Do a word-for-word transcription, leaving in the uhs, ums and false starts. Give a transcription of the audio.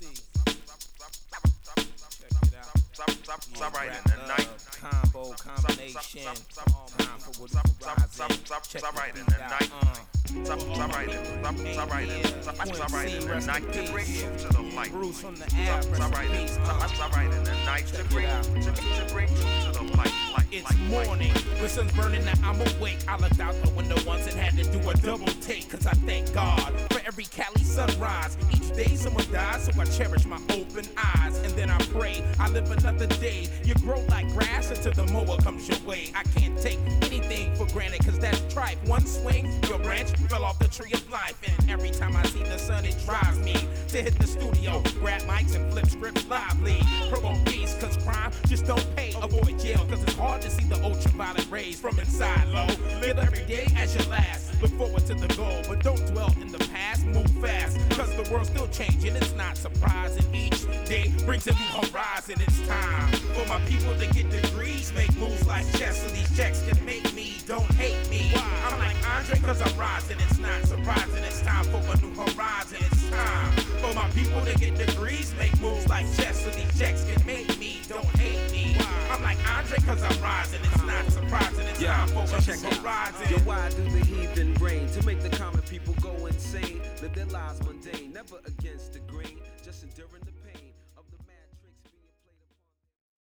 Right in the night. Combo, combination. Time for what you rising. Check right in the night. Right in the night. To bring you to the light. Bruce from the air. Right in the night. To bring to bring you to the light. It's morning, with sun's burning now I'm awake. I looked out the window once and had to do a double take. Cause I thank God for every Cali sunrise. Each day someone dies, so I cherish my open eyes. And then I pray, I live another day. You grow like grass until the mower comes your way. I can't take anything for granted, cause that's tripe. One swing, your branch fell off the tree of life. And every time I see the sun, it drives me to hit the studio, grab mics and flip scripts lively. Promote peace, cause crime just don't pay. Avoid jail, cause it's hard to see the ultraviolet rays from inside low. Live every day as your last. Look forward to the goal, but don't dwell in the past. Move fast, cause the world's still changing. It's not surprising. Each day brings a new horizon. It's time for my people to get degrees, make moves like chess, so these checks can make me. Don't hate me. I'm like Andre, cause I'm rising. It's not surprising. It's time for a new horizon. It's time for my people to get degrees, make moves like chess, so these checks can make me. Don't hate me. I'm like Andre, cause I'm rising. It's not surprising. It's yeah, time for so a new horizon. Yo, why do the heathen reign? To make the common people go insane. Live their lives mundane, never against the grain, just enduring the pain.